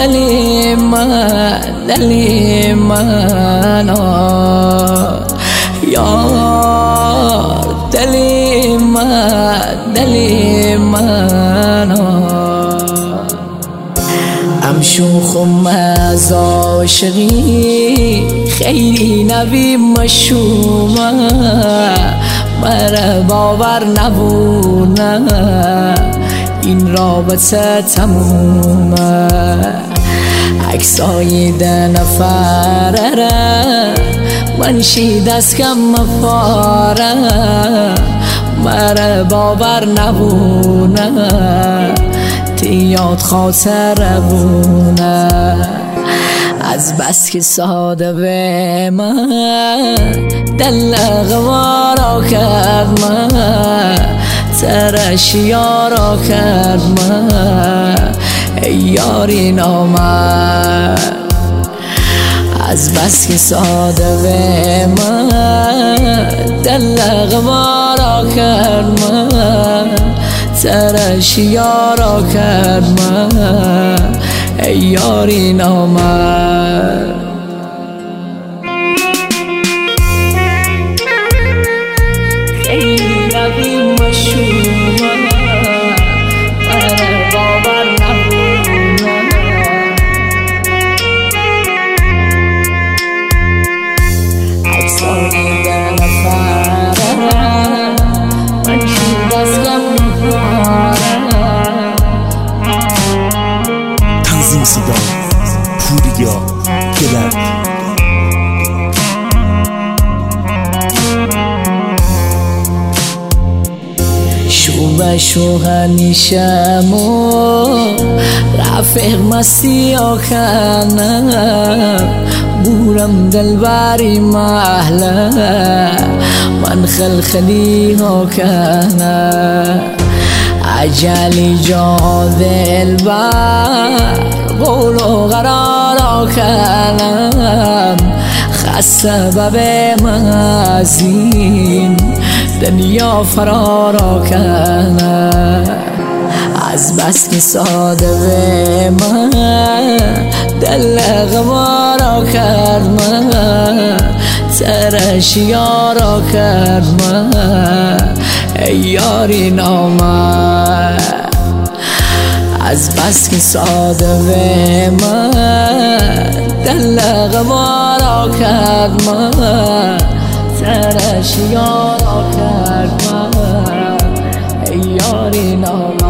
دلی من یار دلی من ام شوخم از عاشقی خیلی نبی مشومه مرا باور نبونه این رابطه تمومه عکسای ده نفره منشی دست کم مفاره مرا باور نبونه تیاد خاطر بونه از بس که ساده به من دل غوارا کرد من ترش یارا کرد من ای یاری نامد از بس که ساده به من دل غوارا کرد من ترش یارا کرد من ای یاری نامد خیلی نبی مشومه من باور نبونه عکسانی ده نفره من شید از غم تنظیم صدا پوریا گلر شو همیشم رفیق مستی کنم بورم دلبری محله من خلخلی کنم عجلی جا دلبر قول و قرار کنم خسته به مزین دنیا فرار کنم از بس که ساده به من دل غوارا کرد من ترش یارا کرد من ای یاری نامد از بس که ساده به من دل غوارا کرد من ترش یارا کرد من ای یاری نامد